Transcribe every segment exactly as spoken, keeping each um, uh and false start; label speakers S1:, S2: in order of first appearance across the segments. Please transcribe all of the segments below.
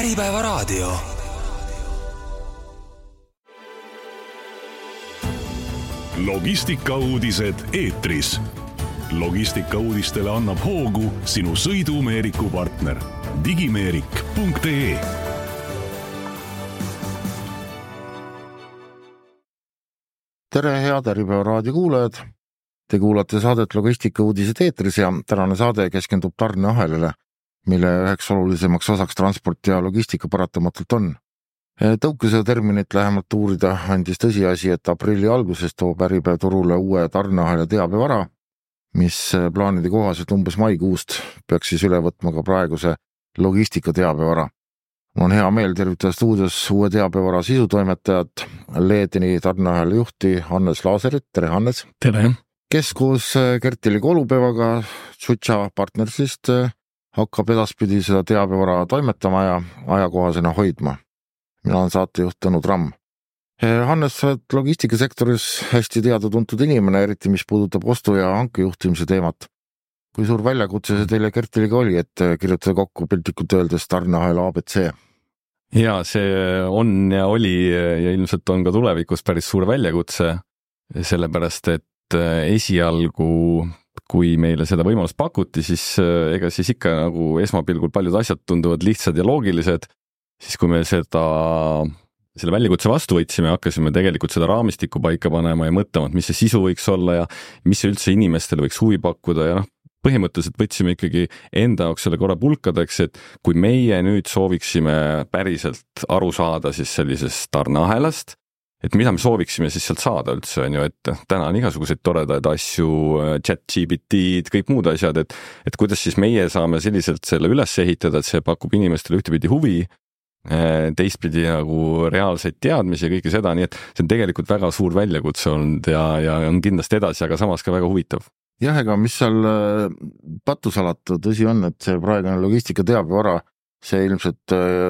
S1: Äripäevaraadio.
S2: Logistikauudised eetris. Logistikauudistele annab hoogu sinu sõidumeeriku partner digimeerik punkt ee.
S3: Tere, head Äripäevaraadio kuulajad! Te kuulate saadet Logistikauudised eetris ja tänane saade keskendub tarneahelale, mille üheks olulisemaks osaks transport ja logistika paratamatult on. Tõukese terminit lähemalt uurida andis tõsiasi, et aprilli alguses toob Äripäev turule uue tarneahela teabevara, mis plaanide kohaselt umbes maikuust peaks siis üle võtma ka praeguse logistika teabevara. On hea meel tervitada stuudios uue teabevara sisutoimetajat, Leedeni tarneahela juhti Hannes Laaserit. Tere, Hannes!
S4: Tere!
S3: Kes koos Kertili Kolupevaga Sutša Partnersist hakkab edaspidi seda teabevara toimetama ja ajakohasena hoidma. Mina on saatejuht Tõnu Tramm. Hannes, sa oled logistikasektoris hästi teada tuntud inimene, eriti mis puudutab ostu- ja hankejuhtimise teemat. Kui suur väljakutse see teile Kertiliga oli, et kirjutada kokku piltlikult öeldes tarneahela A B C?
S4: Ja see on ja oli ja ilmselt on ka tulevikus päris suur väljakutse, sellepärast et esialgu, kui meile seda võimalust pakuti, siis ega siis ikka nagu esmapilgul paljud asjad tunduvad lihtsad ja loogilised. Siis kui me seda, selle väljakutse vastu võtsime, hakkasime tegelikult seda raamistikku paika panema ja mõtlema, mis see sisu võiks olla ja mis see üldse inimestele võiks huvi pakkuda ja noh, põhimõtteliselt võtsime ikkagi enda jaoks selle korra pulkadeks, et kui meie nüüd sooviksime päriselt aru saada siis sellisest tarneahelast, et mida me sooviksime siis sealt saada üldse, on ju, et täna on igasuguseid toredaid asju, chat G P T-d, kõik muud asjad, et, et kuidas siis meie saame selliselt selle üles ehitada, et see pakub inimestele ühtepidi huvi, teistpidi nagu reaalseid teadmisi ja kõike seda, nii et see on tegelikult väga suur väljakutse olnud ja, ja on kindlasti edasi, aga samas ka väga huvitav.
S3: Jah, ega mis seal patusalata, tõsi on, et see praegune logistika teabevara, see ilmselt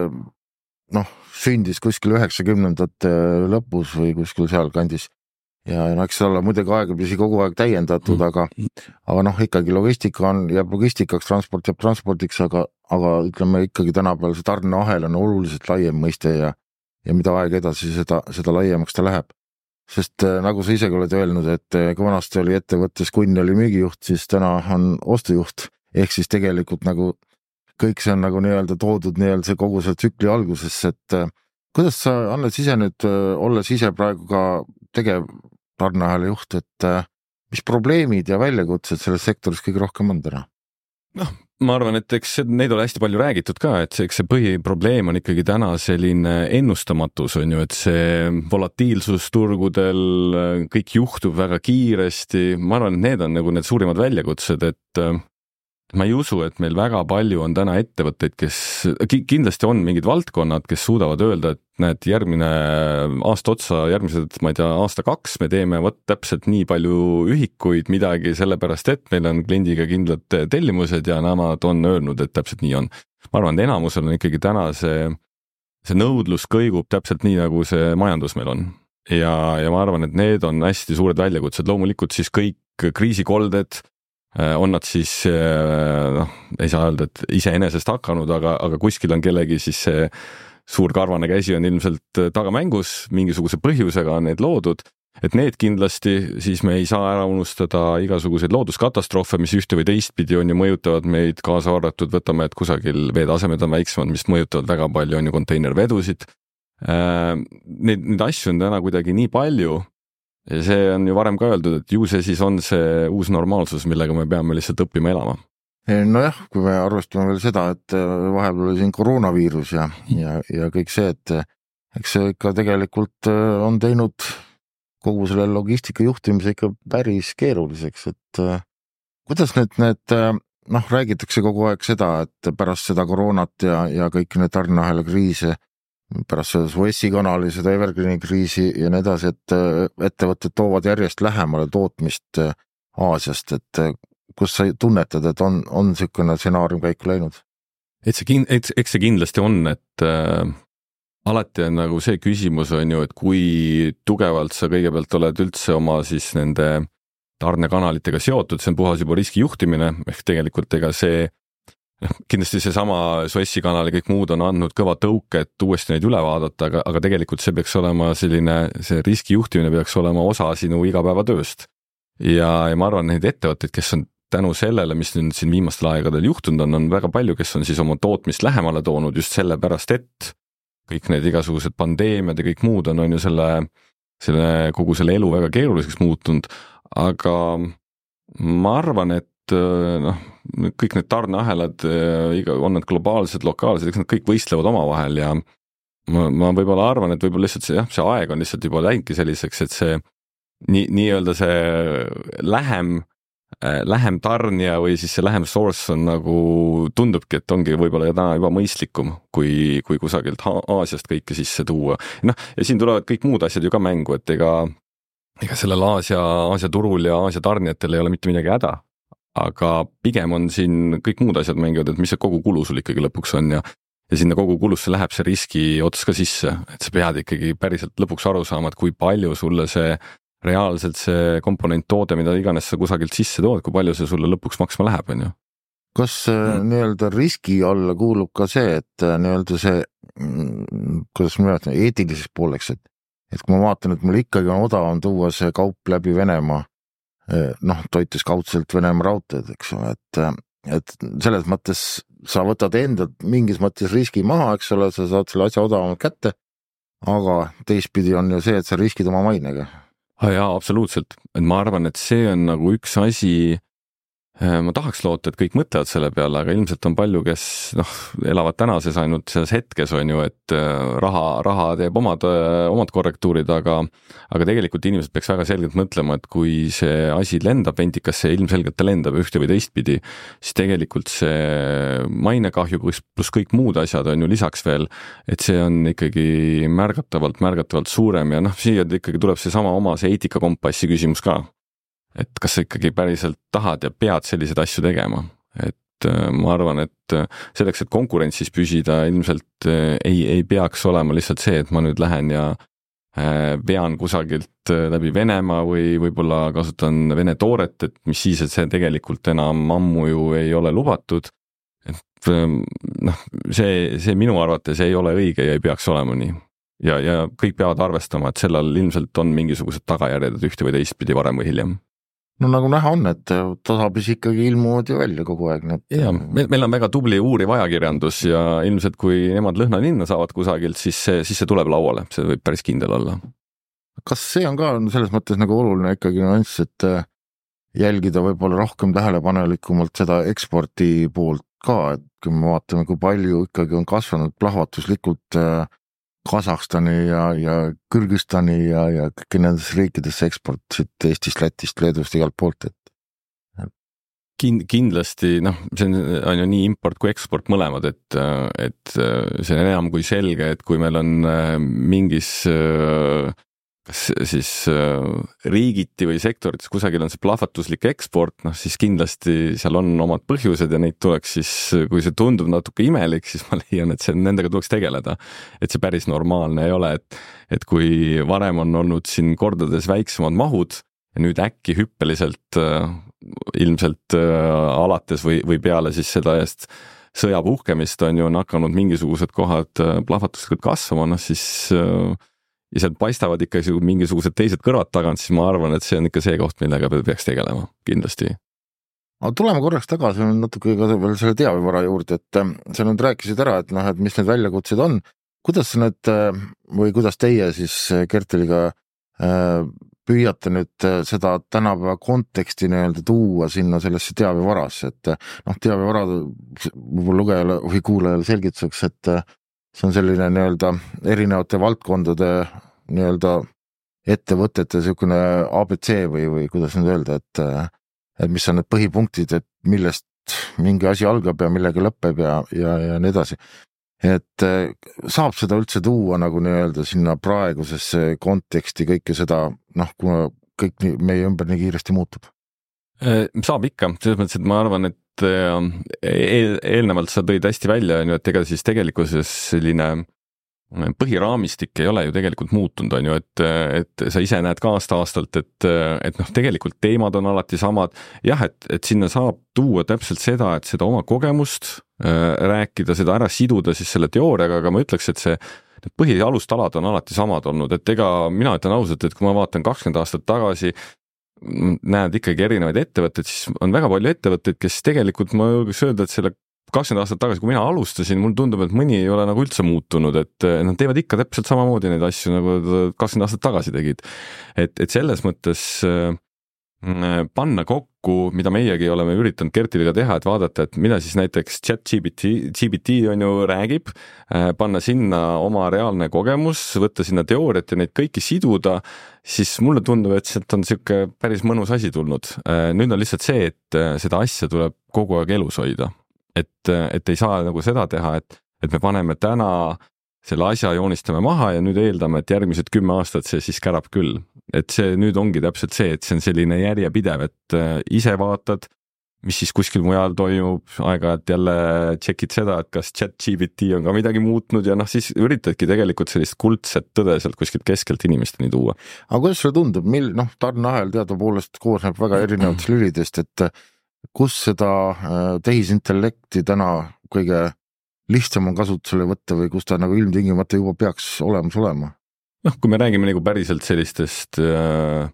S3: noh, sündis kuskil üheksakümnendate lõpus või kuskil seal kandis. Ja no eks olla muidugi aegapisi kogu aeg täiendatud, aga, aga noh, ikkagi logistika on, jääb logistikaks, transport jääb transpordiks, aga, aga ütleme ikkagi tänapäeval see tarneahel on oluliselt laiem mõiste ja, ja mida aeg edasi seda, seda laiemaks ta läheb. Sest nagu sa isegi oled öelnud, et kui vanasti oli ettevõttes kunn oli müügijuht, siis täna on ostujuht, ehk siis tegelikult nagu kõik see on nagu nii-öelda toodud nii-öelda see kogu see tsükli alguses, et kuidas sa, Hannes, ise nüüd olles ise praegu ka tegev tarneahela juht, et mis probleemid ja väljakutsed selles sektoris kõige rohkem on täna?
S4: Noh, ma arvan, et eks neid ole hästi palju räägitud ka, et see, see põhiprobleem on ikkagi täna selline ennustamatus, on ju, et see volatiilsus turgudel, kõik juhtub väga kiiresti. Ma arvan, et need on nagu need suurimad väljakutsed, et ma ei usu, et meil väga palju on täna ettevõtteid, kes kindlasti on mingid valdkonnad, kes suudavad öelda, et näed, järgmine aasta otsa, järgmised, ma ei tea, aasta kaks me teeme võt täpselt nii palju ühikuid midagi, sellepärast et meil on kliendiga kindlad tellimused ja nemad on öelnud, et täpselt nii on. Ma arvan, et enamusel on ikkagi täna see, see nõudlus kõigub täpselt nii, nagu see majandus meil on. Ja, ja ma arvan, et need on hästi suured väljakutsed. Loomulikult siis kõik kriisikolded, on nad siis, noh, ei saa öelda, et iseenesest hakanud, aga, aga kuskil on kellegi siis see suur karvane käsi on ilmselt tagamängus, mingisuguse põhjusega on need loodud, et need kindlasti siis me ei saa ära unustada igasuguseid looduskatastroofe, mis ühte või teistpidi on ja mõjutavad meid kaasa arvatud, võtame, et kusagil veetasemed on väiksemad, mis mõjutavad väga palju, on ju konteinervedusid. Neid, neid asju on täna kuidagi nii palju, ja see on ju varem ka öeldud, et ju see siis on see uus normaalsus, millega me peame lihtsalt õppima elama.
S3: No jah, kui me arvestame veel seda, et vahepeal oli siin koroonaviirus ja, ja, ja kõik see, et eks see ikka tegelikult on teinud kogu selle logistika juhtimise ikka päris keeruliseks, et kuidas need, need noh, räägitakse kogu aeg seda, et pärast seda koroonat ja, ja kõik need tarneahela kriise, pärast seda Suessi kanali, seda Evergreeni kriisi ja nii edasi, et ettevõtted toovad järjest lähemale tootmist Aasiast, et kus sa tunnetad, et on, on niisugune stsenaarium käiku läinud?
S4: Et see, et, eks see kindlasti on, et äh, alati on nagu see küsimus on ju, et kui tugevalt sa kõigepealt oled üldse oma siis nende tarnekanalitega seotud, see on puhas juba riskijuhtimine, ehk tegelikult ega see kindlasti see sama Suessi kanal ja kõik muud on andnud kõva tõuke, et uuesti neid üle vaadata, aga, aga tegelikult see peaks olema selline, see riskijuhtimine peaks olema osa sinu igapäevatööst. Ja, ja ma arvan, neid ettevõtteid, kes on tänu sellele, mis nüüd siin viimastel aegadel juhtunud on, on väga palju, kes on siis oma tootmist lähemale toonud just sellepärast, et kõik need igasugused pandeemiad ja kõik muud on, on ju selle, selle kogu selle elu väga keeruliseks muutunud, aga ma arvan, et noh, kõik need tarneahelad, on need globaalsed, lokaalsed, eks nad kõik võistlevad omavahel ja ma, ma võib-olla arvan, et võib-olla lihtsalt see, jah, see aeg on lihtsalt juba läinudki selliseks, et see nii, nii-öelda see lähem, lähem tarnija või siis see lähem source on nagu, tundubki, et ongi võib-olla täna juba mõistlikum, kui, kui kusagilt Aasiast kõike sisse tuua. Noh, ja siin tulevad kõik muud asjad ju ka mängu, et ega, ega sellel Aasia, Aasia turul ja Aasia tarnijatel ei ole mitte midagi häda. Aga pigem on siin kõik muud asjad mängivad, et mis see kogu kulu sul ikkagi lõpuks on ja, ja sinna kogu kulusse läheb see riski ots ka sisse, et sa pead ikkagi päriselt lõpuks aru saama, et kui palju sulle see reaalselt see komponent toode, mida iganes sa kusagilt sisse tood, kui palju see sulle lõpuks maksma läheb, on ju.
S3: Kas mm. nii-öelda riski alla kuulub ka see, et nii-öelda see, kuidas ma ütlen, eetiliseks pooleks, et, et kui ma vaatan, et mul ikkagi on odavam tuua see kaup läbi Venemaa, noh, toitis kaudselt Venemaa raudteed, eks ole, et, et selles mõttes sa võtad endalt mingis mõttes riski maha, eks ole, sa saad selle asja odavamalt kätte, aga teistpidi on ju see, et sa riskid oma mainega.
S4: Ah, jaa, absoluutselt. Et ma arvan, et see on nagu üks asi, ma tahaks loota, et kõik mõtlevad selle peale, aga ilmselt on palju, kes noh, elavad tänases ainult selles hetkes on ju, et raha, raha teeb omad, omad korrektuurid, aga, aga tegelikult inimesed peaks väga selgelt mõtlema, et kui see asi lendab ventikasse ja ilmselgelt ta lendab ühte või teistpidi, siis tegelikult see mainekahju pluss kõik muud asjad on ju lisaks veel, et see on ikkagi märgatavalt, märgatavalt suurem ja noh, siia ikkagi tuleb see sama oma see eetikakompassi küsimus ka. Et kas sa ikkagi päriselt tahad ja pead selliseid asju tegema. Et ma arvan, et selleks, et konkurentsis püsida, ilmselt ei, ei peaks olema lihtsalt see, et ma nüüd lähen ja vean kusagilt läbi Venemaa või võib-olla kasutan Vene tooret, et mis siis, et see tegelikult enam ammu ju ei ole lubatud. Et noh, see, see minu arvates ei ole õige ja ei peaks olema nii. Ja, ja kõik peavad arvestama, et sellel ilmselt on mingisugused tagajärjed ühte või teistpidi varem või hiljem.
S3: No nagu näha on, et tasapis ikkagi ilmuvad ju välja kogu aeg. Need...
S4: Ja, meil, meil on väga tubli uuriv ajakirjandus ja ilmselt kui nemad lõhna linna saavad kusagilt, siis see, siis see tuleb lauale, see võib päris kindel olla.
S3: Kas see on ka selles mõttes nagu oluline ikkagi nüanss, et jälgida võib-olla rohkem tähelepanelikumalt seda eksporti poolt ka, et kui me vaatame, kui palju ikkagi on kasvanud plahvatuslikult Kasahstani ja, ja Kürgüstani ja, ja kõiki nendes riikides eksportsid Eestist, Lätist, Leedust igalt poolt. Et...
S4: Kind, kindlasti, noh, see on ju nii import kui eksport mõlemad, et, et see on enam kui selge, et kui meil on mingis kas siis riigiti või sektorites kusagil on see plahvatuslik eksport, noh siis kindlasti seal on omad põhjused ja neid tuleks siis, kui see tundub natuke imelik, siis ma leian, et see, nendega tuleks tegeleda. Et see päris normaalne ei ole, et, et kui varem on olnud siin kordades väiksemad mahud ja nüüd äkki hüppeliselt ilmselt alates või, või peale siis seda eest sõja puhkemist on ju on hakanud mingisugused kohad plahvatuslikult kasvama, noh siis ja sealt paistavad ikka mingisugused teised kõrvad tagant, siis ma arvan, et see on ikka see koht, millega peaks tegelema, kindlasti.
S3: Aga tuleme korraks tagasi natuke veel selle teabevara juurde, et sa nüüd rääkisid ära, et, noh, et mis need väljakutsed on. Kuidas sa nüüd, või kuidas teie siis Kerteliga püüate nüüd seda tänapäeva konteksti nii-öelda tuua sinna sellesse teabevarasse, et noh, teabevara võib-olla lugejale või kuulajale selgituseks, et see on selline nii-öelda erinevate valdkondade nii-öelda ettevõtete selline A B C või, või kuidas nüüd öelda, et, et mis on need põhipunktid, et millest mingi asi algab ja millega lõpeb ja, ja, ja nii edasi. Et saab seda üldse tuua nagu nii-öelda sinna praegusesse konteksti kõike seda, noh, kuna kõik meie ümber nii kiiresti muutub?
S4: Saab ikka, selles mõttes, et ma arvan, et eel, eelnevalt sa tõid hästi välja, et ega siis tegelikkuses selline põhiraamistik ei ole ju tegelikult muutunud, on ju, et, et sa ise näed ka aasta-aastalt, et, et noh, tegelikult teemad on alati samad. Jah, et, et sinna saab tuua täpselt seda, et seda oma kogemust rääkida, seda ära siduda siis selle teooriaga, aga ma ütleks, et see need põhialustalad on alati samad olnud, et ega mina ütlen ausalt, et kui ma vaatan kakskümmend aastat tagasi, näed ikkagi erinevaid ettevõtteid, siis on väga palju ettevõtteid, kes tegelikult ma julgeks öelda, et selle kakskümmend aastat tagasi, kui mina alustasin, mul tundub, et mõni ei ole nagu üldse muutunud, et nad teevad ikka täpselt samamoodi neid asju, nagu kakskümmend aastat tagasi tegid. Et, et selles mõttes panna kokku, mida meiegi oleme üritanud Kertiliga teha, et vaadata, et mida siis näiteks ChatGPT G P T on ju räägib, panna sinna oma reaalne kogemus, võtta sinna teooriat ja neid kõiki siduda, siis mulle tundub, et sealt on siuke päris mõnus asi tulnud. Nüüd on lihtsalt see, et seda asja tuleb kogu aeg elus hoida. Et, et ei saa nagu seda teha, et, et me paneme täna selle asja joonistame maha ja nüüd eeldame, et järgmised kümme aastat see siis kärab küll. Et see nüüd ongi täpselt see, et see on selline järjepidev, et ise vaatad, mis siis kuskil mujal toimub, aeg-ajalt jälle tšekid seda, et kas ChatGPT on ka midagi muutnud ja noh, siis üritadki tegelikult sellist kuldset tõde sealt kuskilt keskelt inimesteni tuua.
S3: Aga kuidas sulle tundub, mil, noh, tarneahel teadupoolest koosneb väga erinevatest lülidest, et kus seda tehisintellekti täna kõige lihtsam on kasutusele võtta või kus ta nagu ilmtingimata juba peaks olemas olema?
S4: noh, kui me räägime nagu päriselt sellistest äh,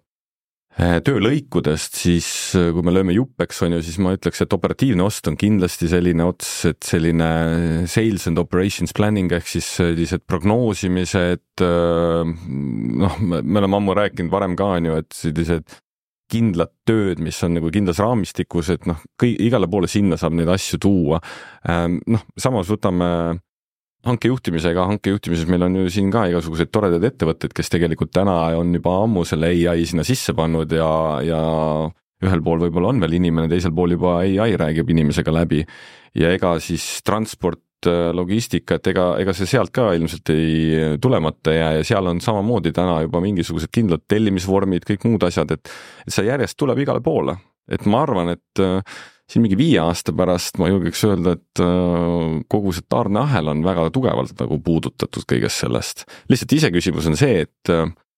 S4: töölõikudest, siis kui me lööme juppeks, on ju, siis ma ütleks, et operatiivne ost on kindlasti selline ots, et selline sales and operations planning ehk siis sellised prognoosimised, äh, noh, me oleme ammu rääkinud varem ka, on ju, et sellised kindlad tööd, mis on nagu kindlas raamistikus, et noh, kõik, igale poole sinna saab neid asju tuua. Ähm, noh, samas võtame hankejuhtimisega, hankejuhtimises meil on ju siin ka igasuguseid toredad ettevõtted, kes tegelikult täna on juba ammu selle A I sinna sisse pannud ja, ja ühel pool võib-olla on veel inimene, teisel pool juba A I räägib inimesega läbi ja ega siis transport, logistika, et ega, ega see sealt ka ilmselt ei tulemata ja, ja seal on samamoodi täna juba mingisugused kindlad tellimisvormid, kõik muud asjad, et, et see järjest tuleb igale poole. Et ma arvan, et siin mingi viie aasta pärast ma julgeks öelda, et kogu see tarneahel on väga tugevalt nagu puudutatud kõigest sellest. Lihtsalt ise küsimus on see, et,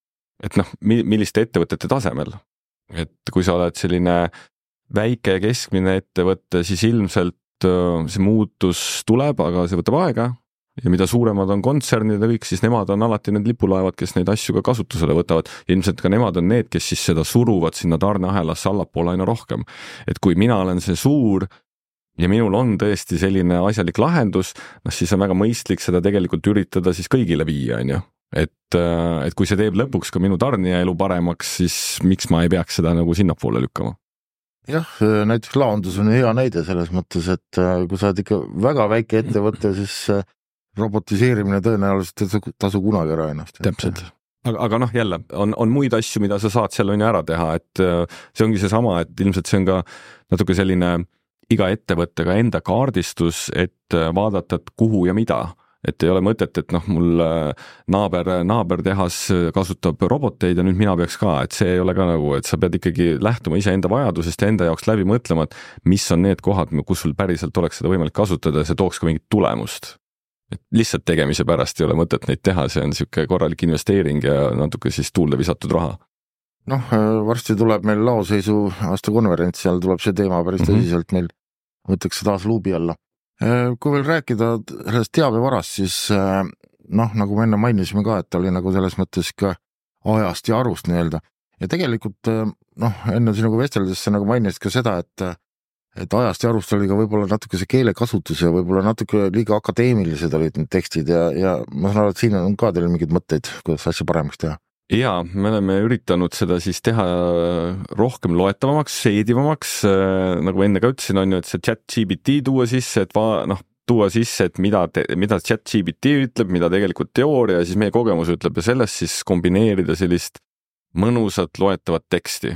S4: et noh, milliste ettevõtete tasemel. Et kui sa oled selline väike keskmine ettevõtte, siis ilmselt see muutus tuleb, aga see võtab aega ja mida suuremad on kontsernid ja kõik, siis nemad on alati need lipulaevad, kes neid asju ka kasutusele võtavad. Ilmselt ka nemad on need, kes siis seda suruvad sinna tarneahelasse allapoole aina rohkem. Et kui mina olen see suur ja minul on tõesti selline asjalik lahendus, noh siis on väga mõistlik seda tegelikult üritada siis kõigile viia, on ju. Et, et kui see teeb lõpuks ka minu tarnija elu paremaks, siis miks ma ei peaks seda nagu sinnapoole lükkama?
S3: Jah, näiteks laondus on hea näide selles mõttes, et kui sa oled ikka väga väike ettevõte, siis robotiseerimine tõenäoliselt tasu kunagi ära ennast.
S4: Täpselt. Aga, aga noh, jälle, on, on muid asju, mida sa saad seal on ju ära teha, et see ongi see sama, et ilmselt see on ka natuke selline iga ettevõttega enda kaardistus, et vaadata, et kuhu ja mida. Et ei ole mõtet, et noh, mul naaber, naabertehas kasutab roboteid ja nüüd mina peaks ka, et see ei ole ka nagu, et sa pead ikkagi lähtuma ise enda vajadusest ja enda jaoks läbi mõtlema, et mis on need kohad, kus sul päriselt oleks seda võimalik kasutada ja see tooks ka mingit tulemust. Et lihtsalt tegemise pärast ei ole mõtet neid teha, see on siuke korralik investeering ja natuke siis tuulde visatud raha.
S3: Noh, varsti tuleb meil laoseisu aasta konverents, seal tuleb see teema päris tõsiselt meil, võtaks taas luubi alla. Kui veel rääkida sellest teabevarast, siis noh, nagu me enne mainisime ka, et ta oli nagu selles mõttes ka ajast ja arust nii-öelda. Ja tegelikult noh, enne sinuga vesteldes sa nagu mainisid ka seda, et, et ajast ja arust oli ka võib-olla natuke see keelekasutus ja võib-olla natuke liiga akadeemilised olid need tekstid ja, ja ma saan aru, et siin on ka teil mingid mõtteid, kuidas asja paremaks teha.
S4: Jaa, me oleme üritanud seda siis teha rohkem loetavamaks, seedivamaks, nagu enne ka ütlesin, on ju, et see ChatGPT tuua sisse, et va, noh, tuua sisse, et mida, te, mida ChatGPT ütleb, mida tegelikult teooria ja siis meie kogemus ütleb ja sellest siis kombineerida sellist mõnusat loetavat teksti.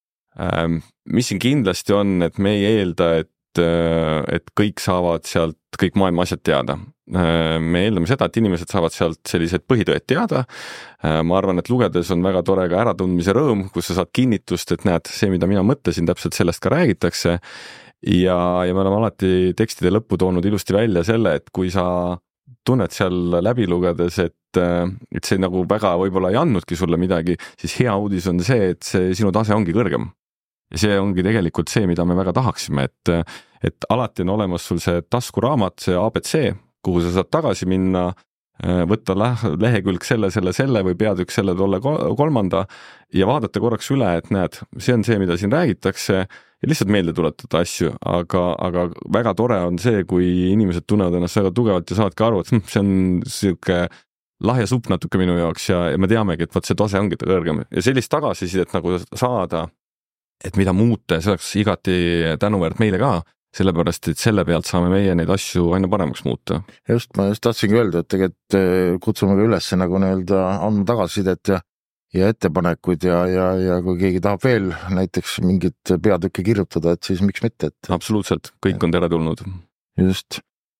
S4: Mis siin kindlasti on, et me ei eelda, et, et kõik saavad sealt kõik maailma asjad teada. Me eeldame seda, et inimesed saavad sealt sellised põhitõed teada. Ma arvan, et lugedes on väga tore ka äratundmise rõõm, kus sa saad kinnitust, et näed, see, mida mina mõtlesin, täpselt sellest ka räägitakse. Ja, ja me oleme alati tekstide lõppu toonud ilusti välja selle, et kui sa tunned seal läbi lugedes, et, et see nagu väga võib-olla ei andnudki sulle midagi, siis hea uudis on see, et see sinu tase ongi kõrgem. ja see ongi tegelikult see, mida me väga tahaksime, et, et alati on olemas sul see taskuraamat, see A B C, kuhu sa saad tagasi minna, võtta lehekülg selle, selle, selle või peatükk selle tolle kolmanda ja vaadata korraks üle, et näed, see on see, mida siin räägitakse ja lihtsalt meelde tuletada asju, aga, aga väga tore on see, kui inimesed tunnevad ennast väga tugevalt ja saavadki aru, et see on siuke lahja supp natuke minu jaoks ja, ja me teamegi, et võt see tase ongi kõrgem ja sellist tagasisidet nagu saada, et mida muuta, see oleks igati tänuväärt meile ka, sellepärast, et selle pealt saame meie neid asju aina paremaks muuta.
S3: Just, ma just tahtsingi öelda, et tegelikult kutsume ka üles nagu nii-öelda andma tagasisidet ja, ja ettepanekuid ja, ja, ja kui keegi tahab veel näiteks mingit peatükki kirjutada, et siis miks mitte. Et...
S4: Absoluutselt, kõik on teretulnud.
S3: Just.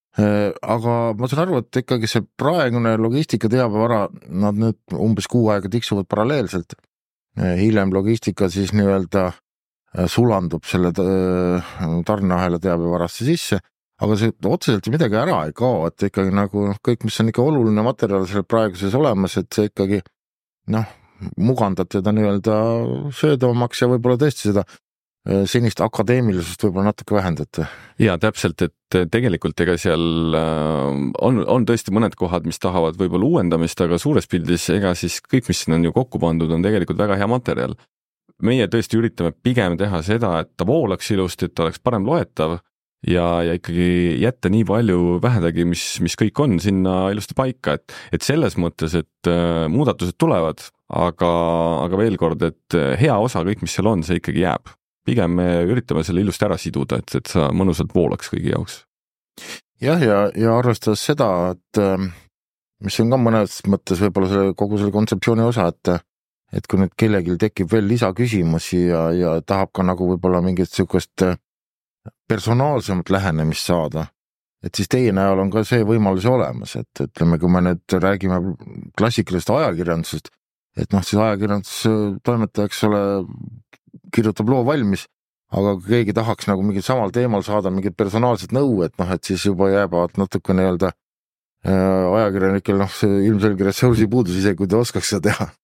S3: Aga ma saan aru, et ikkagi see praegune logistika teabevara, nad nüüd umbes kuu aega tiksuvad paralleelselt. Hiljem logistika siis nii-öelda sulandub selle tarneahela teabevarasse sisse, aga see otseselt midagi ära ei kao, et ikkagi nagu kõik, mis on ikka oluline materjal seal praeguses olemas, et see ikkagi noh, mugandab teda nii-öelda söödavamaks ja võib-olla tõesti seda senist akadeemilisust võib-olla natuke vähendate.
S4: Ja täpselt, et tegelikult ega seal on, on tõesti mõned kohad, mis tahavad võib-olla uuendamist, aga suures pildis ega siis kõik, mis siin on ju kokku pandud, on tegelikult väga hea materjal. Meie tõesti üritame pigem teha seda, et ta voolaks ilusti, et ta oleks parem loetav ja, ja ikkagi jätta nii palju vähedagi, mis, mis kõik on sinna ilusti paika, et, et selles mõttes, et äh, muudatused tulevad, aga, aga veel kord, et hea osa kõik, mis seal on, see ikkagi jääb. Pigem me üritame selle ilusti ära siduda, et, et sa mõnusalt voolaks kõigi jaoks.
S3: Jah, ja, ja arvestades seda, et mis on ka mõnes mõttes võib-olla selle, kogu selle kontseptsiooni osa, et et kui nüüd kellelgi tekib veel lisaküsimusi ja, ja tahab ka nagu võib-olla mingit sükust personaalsemat lähenemist saada, et siis teie näol on ka see võimalus olemas, et ütleme, kui me nüüd räägime klassikalist ajakirjandusest, et noh, siis ajakirjandus toimetaja, ole, kirjutab loo valmis, aga kui keegi tahaks nagu mingit samal teemal saada mingit personaalset nõu, et noh, et siis juba jääbavad natuke nii-öelda ajakirjanikel noh, see ilmselge ressursi puudus isegi, kui ta oskaks seda teha.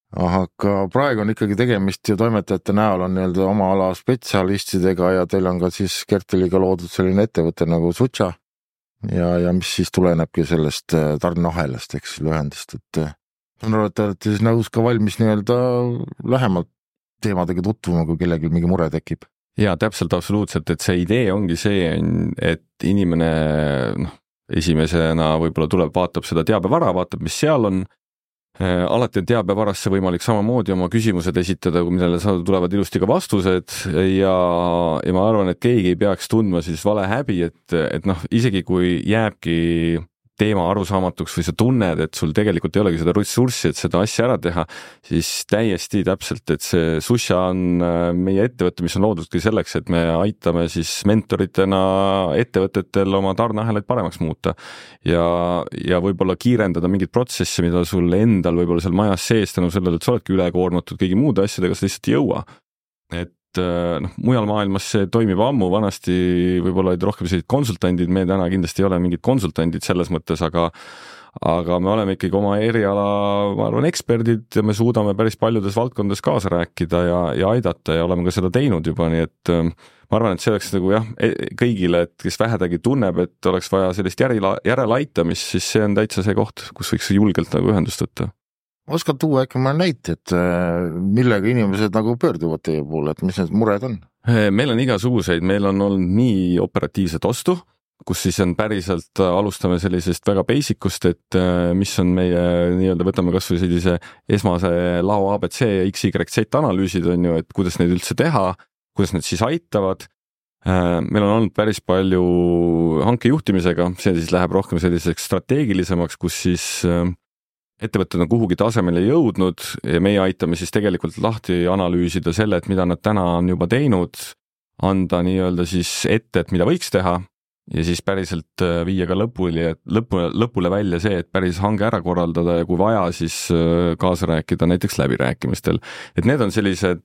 S3: Aga praegu on ikkagi tegemist ja toimetajate näol on nii-öelda oma ala spetsialistidega ja teil on ka siis Kertiliga loodud selline ettevõte nagu Sutša ja, ja mis siis tulenebki sellest tarneahelast, eks lühendist, et on arvatud, et olete siis nõus ka valmis nii-öelda lähemalt teemadega tutvuma, kui kellelgi mingi mure tekib.
S4: Ja täpselt absoluutselt, et see idee ongi see, et inimene noh, esimesena võib-olla tuleb, vaatab seda teabevara, vaatab, mis seal on. Alati on teabevarasse võimalik samamoodi oma küsimused esitada, millele tulevad ilusti ka vastused ja, ja ma arvan, et keegi ei peaks tundma siis vale häbi, et, et noh, isegi kui jääbki teema arusaamatuks või sa tunned, et sul tegelikult ei olegi seda ressurssi, et seda asja ära teha, siis täiesti täpselt, et see Sutša on meie ettevõte, mis on loodudki selleks, et me aitame siis mentoritena ettevõtetel oma tarneahelaid paremaks muuta ja, ja võib-olla kiirendada mingit protsessi, mida sul endal võib-olla seal majas sees tänu sellele, et sa oledki ülekoormatud kõigi muude asjadega, sa lihtsalt ei jõua. Et noh, mujal maailmas see toimib ammu, vanasti võib-olla olid rohkem sellised konsultandid, me täna kindlasti ei ole mingid konsultandid selles mõttes, aga aga me oleme ikkagi oma eriala, ma arvan, eksperdid ja me suudame päris paljudes valdkondades kaasa rääkida ja, ja aidata ja oleme ka seda teinud juba, nii et ma arvan, et see oleks nagu jah, kõigile, et kes vähedagi tunneb, et oleks vaja sellist järelaitamist, siis see on täitsa see koht, kus võiks julgelt nagu ühendust võtta.
S3: Oskad tuua äkki mõne näite, et millega inimesed nagu pöörduvad teie poole, et mis need mured on?
S4: Meil on igasuguseid, meil on olnud nii operatiivset ostu, kus siis on päriselt, alustame sellisest väga basicust, et mis on meie, nii-öelda võtame kas või sellise esmase lao A B C ja X Y Z analüüsid on ju, et kuidas neid üldse teha, kuidas need siis aitavad. Meil on olnud päris palju hanke juhtimisega, see siis läheb rohkem selliseks strateegilisemaks, kus siis ettevõtted on kuhugi tasemele jõudnud ja meie aitame siis tegelikult lahti analüüsida selle, et mida nad täna on juba teinud, anda nii-öelda siis ette, et mida võiks teha ja siis päriselt viia ka lõpuli, lõpu, lõpule välja see, et päris hange ära korraldada ja kui vaja, siis kaasa rääkida näiteks läbirääkimistel. Et need on sellised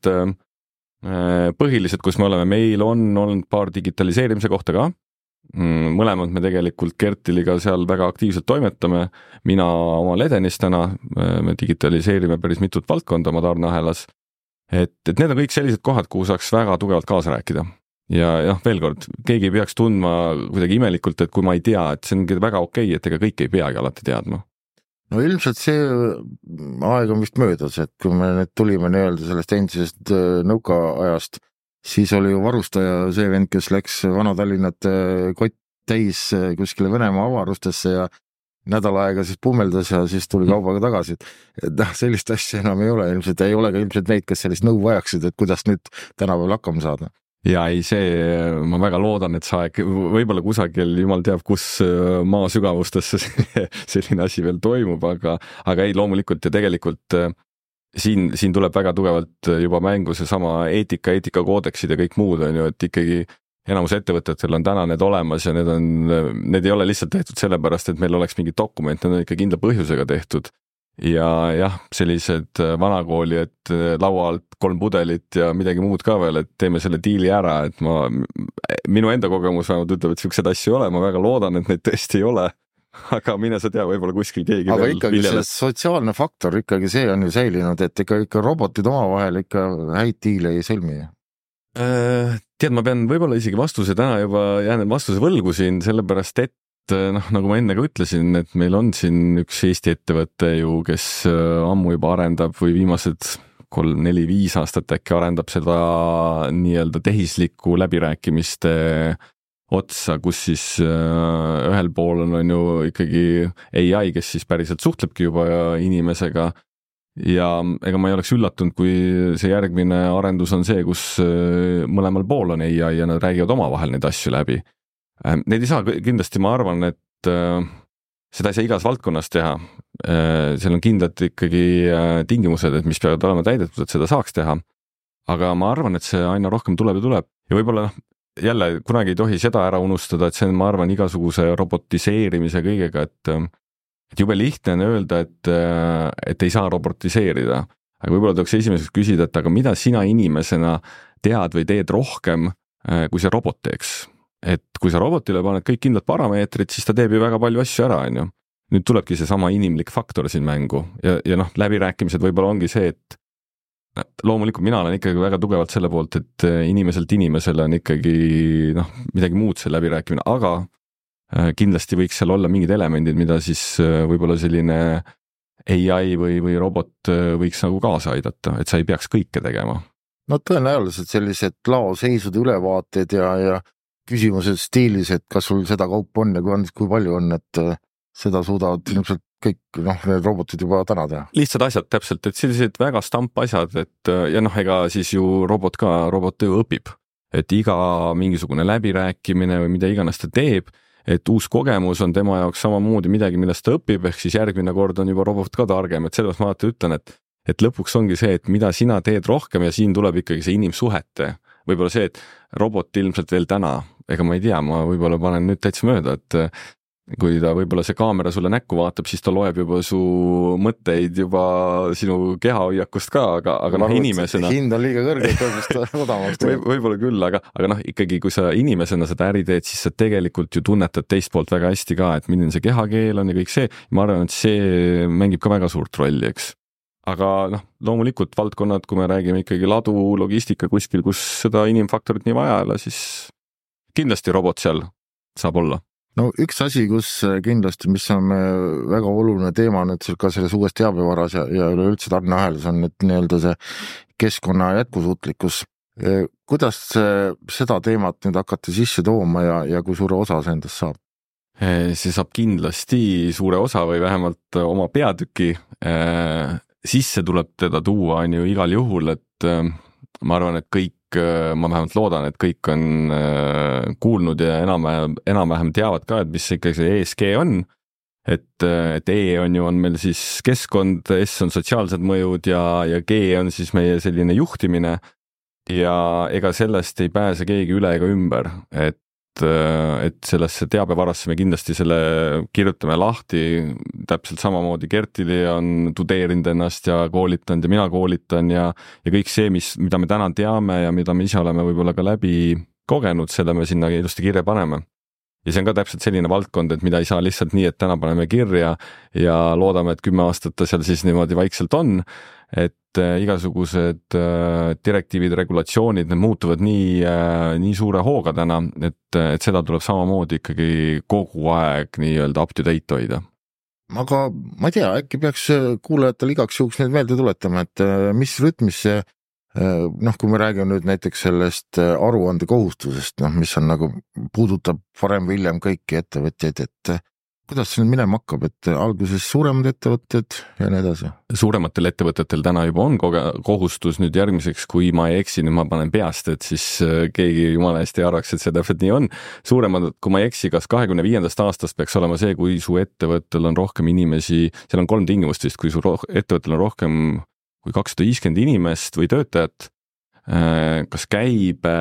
S4: põhilised, kus me oleme, meil on olnud paar digitaliseerimise kohta ka. Mõlemad me tegelikult Kertiliga seal väga aktiivselt toimetame, mina oma Ledenis täna, me digitaliseerime päris mitut valdkonda oma tarneahelas et, et need on kõik sellised kohad, kuhu saaks väga tugevalt kaasa rääkida. Ja jah, veel kord, keegi ei peaks tundma kuidagi imelikult, et kui ma ei tea, et see on väga okei, et ega kõik ei peagi alati teadma.
S3: No ilmselt see aeg on vist möödas, et kui me nüüd tulime nii-öelda sellest endisest nõuka ajast, siis oli ju varustaja see vend, kes läks Vana-Tallinnat kott täis kuskile Venemaa avarustesse ja nädal aega siis pummeldas ja siis tuli kaubaga tagasi. Et noh, sellist asja enam ei ole, ilmselt ei ole ka ilmselt neid, kes sellist nõu vajaksid, et kuidas nüüd tänapäeval hakkama saada.
S4: Ja ei, see, ma väga loodan, et see aeg, võib-olla kusagil, jumal teab, kus maa sügavustesse selline asi veel toimub, aga, aga ei, loomulikult ja tegelikult siin, siin tuleb väga tugevalt juba mängu see sama eetika, eetikakoodeksid ja kõik muud on ju, et ikkagi enamus ettevõtetel on täna need olemas ja need on, need ei ole lihtsalt tehtud sellepärast, et meil oleks mingi dokument, need on ikka kindla põhjusega tehtud. Ja jah, sellised vanakooli, et laua alt kolm pudelit ja midagi muud ka veel, et teeme selle diili ära, et ma, minu enda kogemus vähemalt ütleb, et sellised asju ei ole, ma väga loodan, et neid tõesti ei ole, aga mine sa tea, võib-olla kuskil keegi
S3: aga
S4: veel
S3: ikkagi
S4: viljeles.
S3: see sotsiaalne faktor ikkagi see on ju säilinud, et ikka, ikka robotid oma vahel ikka häid diile ei sõlmi.
S4: Tead, ma pean võib-olla isegi vastuse täna juba jäänud vastuse võlgu siin, sellepärast et noh, nagu ma enne ka ütlesin, et meil on siin üks Eesti ettevõte ju, kes ammu juba arendab või viimased kolm, neli, viis aastat äkki arendab seda nii-öelda tehislikku läbirääkimiste otsa, kus siis ühel pool on, on ju ikkagi A I, kes siis päriselt suhtlebki juba inimesega ja ega ma ei oleks üllatunud, kui see järgmine arendus on see, kus mõlemal pool on A I ja nad räägivad omavahel neid asju läbi. Neid ei saa kindlasti, ma arvan, et seda ei saa igas valdkonnas teha. Seal on kindlalt ikkagi tingimused, et mis peavad olema täidetud, et seda saaks teha. Aga ma arvan, et see aina rohkem tuleb ja tuleb. Ja võib-olla jälle kunagi ei tohi seda ära unustada, et see on, ma arvan, igasuguse robotiseerimise kõigega, et, et jube lihtne on öelda, et, et ei saa robotiseerida. Aga võib-olla tuleks esimeseks küsida, et aga mida sina inimesena tead või teed rohkem, kui see robot teeks? Et kui sa robotile paned kõik kindlad parameetrid, siis ta teeb ju väga palju asju ära, on ju. Nüüd tulebki see sama inimlik faktor siin mängu ja, ja noh, läbirääkimised võib-olla ongi see, et loomulikult mina olen ikkagi väga tugevalt selle poolt, et inimeselt inimesele on ikkagi noh, midagi muud see läbirääkimine, aga kindlasti võiks seal olla mingid elemendid, mida siis võib-olla selline A I või, või robot võiks nagu kaasa aidata, et sa ei peaks kõike tegema.
S3: No tõenäoliselt sellised laoseisud, ülevaated ja, ja küsimused stiilis, et kas sul seda kaup on ja kui on, kui palju on, et seda suudavad ilmselt kõik noh, need robotid juba täna teha.
S4: Lihtsad asjad täpselt, et sellised väga stamp asjad, et ja noh, ega siis ju robot ka, robot ju õpib, et iga mingisugune läbirääkimine või mida iganes ta teeb, et uus kogemus on tema jaoks samamoodi midagi, millest ta õpib, ehk siis järgmine kord on juba robot ka targem, et sellepärast ma alati ütlen, et, et lõpuks ongi see, et mida sina teed rohkem ja siin tuleb ikkagi see inimsuhete. Võib-olla see, et robot ilmselt veel täna, ega ma ei tea, ma võib-olla panen nüüd täitsa mööda, et kui ta võib-olla see kaamera sulle näkku vaatab, siis ta loeb juba su mõtteid juba sinu kehahoiakust ka, aga, aga noh, inimesena
S3: hind on liiga kõrge, et odavamaks
S4: võib, võib-olla küll, aga, aga noh, ikkagi kui sa inimesena seda äri teed, siis sa tegelikult ju tunnetad teist poolt väga hästi ka, et milline see kehakeel on ja kõik see, ma arvan, et see mängib ka väga suurt rolli, eks. Aga noh, loomulikult valdkonnad, kui me räägime ikkagi ladu, logistika kuskil, kus seda inimfaktorit nii vaja ole, siis kindlasti robot seal saab olla.
S3: No üks asi, kus kindlasti, mis on väga oluline teema nüüd ka selles uues teabevaras ja, ja üleüldse tarneahelas on nüüd nii-öelda see keskkonna jätkusuutlikkus. Kuidas seda teemat nüüd hakati sisse tooma ja, ja kui suure osa see endast saab?
S4: See saab kindlasti suure osa või vähemalt oma peatüki. Sisse tuleb teda tuua on ju igal juhul, et ma arvan, et kõik, ma vähemalt loodan, et kõik on kuulnud ja enam, enam-vähem teavad ka, et mis ikkagi see E S G on, et, et E on ju on meil siis keskkond, S on sotsiaalsed mõjud ja, ja G on siis meie selline juhtimine ja ega sellest ei pääse keegi üle ega ümber, et et sellesse teabevarasse me kindlasti selle kirjutame lahti, täpselt samamoodi Gertili on tudeerinud ennast ja koolitanud ja mina koolitan ja, ja kõik see, mis, mida me täna teame ja mida me ise oleme võib-olla ka läbi kogenud, selle me sinna ilusti kirja paneme. Ja see on ka täpselt selline valdkond, et mida ei saa lihtsalt nii, et täna paneme kirja ja loodame, et kümme aastat ta seal siis niimoodi vaikselt on, et et igasugused direktiivid, regulatsioonid, need muutuvad nii, nii suure hooga täna, et, et seda tuleb samamoodi ikkagi kogu aeg nii-öelda up to date hoida.
S3: Aga ma ei tea, äkki peaks kuulajatel igaks juhuks neid meelde tuletama, et mis rütmis see, noh, kui me räägime nüüd näiteks sellest aruande kohustusest, noh, mis on nagu puudutab varem või hiljem kõiki ettevõtjaid, et kuidas see minema hakkab, et alguses suuremad ettevõtted ja nii edasi?
S4: Suurematel ettevõtetel täna juba on kohustus nüüd järgmiseks, kui ma ei eksi, nüüd ma panen peast, et siis keegi jumala hästi arvaks, et see täpselt nii on. Suuremad, kui ma ei eksi, kas kahekümne viiendast aastast peaks olema see, kui su ettevõttel on rohkem inimesi, seal on kolm tingimust vist, kui su ettevõttel on rohkem kui kakssada viiskümmend inimest või töötajat, kas käibe,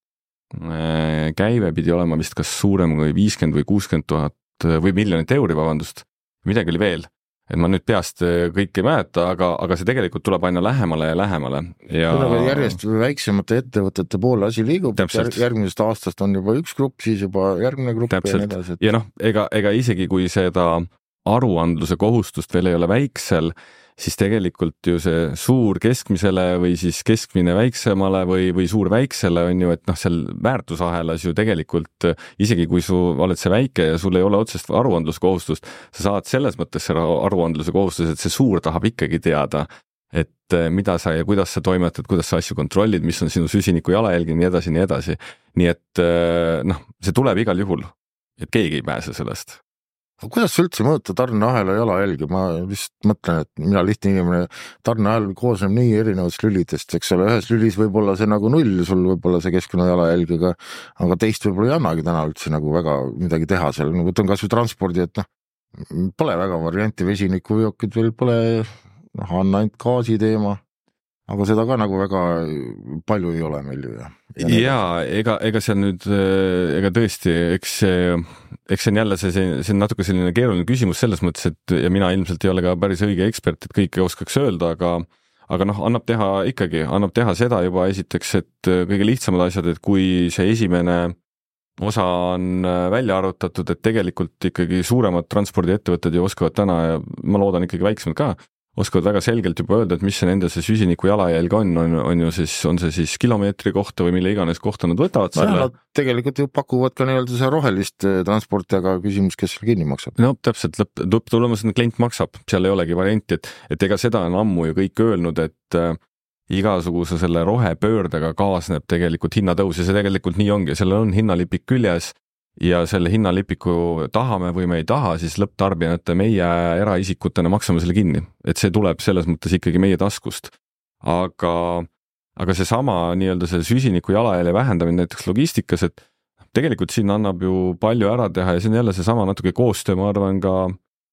S4: käive pidi olema vist kas suurem kui viiskümmend või kuuskümmend tuhat või miljonit euri, vabandust, midagi oli veel, et ma nüüd peast kõik ei mäleta, aga, aga see tegelikult tuleb aina lähemale ja lähemale. Ja...
S3: järjest väiksemate ettevõtete poole asi liigub, järgmisest aastast on juba üks grupp, siis juba järgmine grupp
S4: Täpselt.
S3: Ja nii edasi.
S4: Ja noh, ega, ega isegi kui seda aruandluse kohustust veel ei ole väiksel, siis tegelikult ju see suur keskmisele või siis keskmine väiksemale või, või suur väiksele on ju, et noh, seal väärtusahelas ju tegelikult isegi kui su oled see väike ja sul ei ole otsest aruandluskohustust, sa saad selles mõttes selle aruandluse kohustus, et see suur tahab ikkagi teada, et mida sa ja kuidas sa toimetad, kuidas sa asju kontrollid, mis on sinu süsiniku jalajälgi, nii edasi, nii edasi. Nii et noh, see tuleb igal juhul, et keegi ei pääse sellest.
S3: Kuidas üldse mõõta tarneahela jalajälgi? Ma vist mõtlen, et mina lihtne inimene, tarneahel koosneb nii erinevast lülidest, eks ole, ühes lülis võib-olla see nagu null, sul võib-olla see keskkonda jalajälg, aga, aga teist võib-olla ei annagi täna üldse nagu väga midagi teha seal. Nagu võtan kas või transpordi, et noh, pole väga varianti, vesinikuvõokid veel pole, noh, anna ainult gaasi teema. Aga seda ka nagu väga palju ei ole meil ju.
S4: Ja, ja ega, ega seal nüüd, ega tõesti, eks see, eks see on jälle see, see on natuke selline keeruline küsimus selles mõttes, et ja mina ilmselt ei ole ka päris õige ekspert, et kõike oskaks öelda, aga, aga noh, annab teha ikkagi, annab teha seda juba esiteks, et kõige lihtsamad asjad, et kui see esimene osa on välja arvutatud, et tegelikult ikkagi suuremad transpordiettevõtted ju oskavad täna ja ma loodan ikkagi väiksemad ka, oskavad väga selgelt juba öelda, et mis see nende see süsiniku jalajälg on, on, on ju siis, on see siis kilomeetri kohta või mille iganes kohta nad võtavad
S3: no,
S4: selle.
S3: Nad tegelikult ju pakuvad ka nii-öelda see rohelist transporti, aga küsimus, kes selle kinni maksab.
S4: No täpselt, lõpptulemus on klient maksab, seal ei olegi varianti, et, et ega seda on ammu ju kõik öelnud, et äh, igasuguse selle rohepöördega kaasneb tegelikult hinnatõus ja see tegelikult nii ongi, sellel on hinnalipik küljes ja selle hinnalipiku tahame või me ei taha, siis lõpptarbijate meie eraisikutena maksame selle kinni, et see tuleb selles mõttes ikkagi meie taskust. Aga, aga see sama nii-öelda see süsiniku jalajälje vähendamine näiteks logistikas, et tegelikult siin annab ju palju ära teha ja see on jälle see sama natuke koostöö, ma arvan ka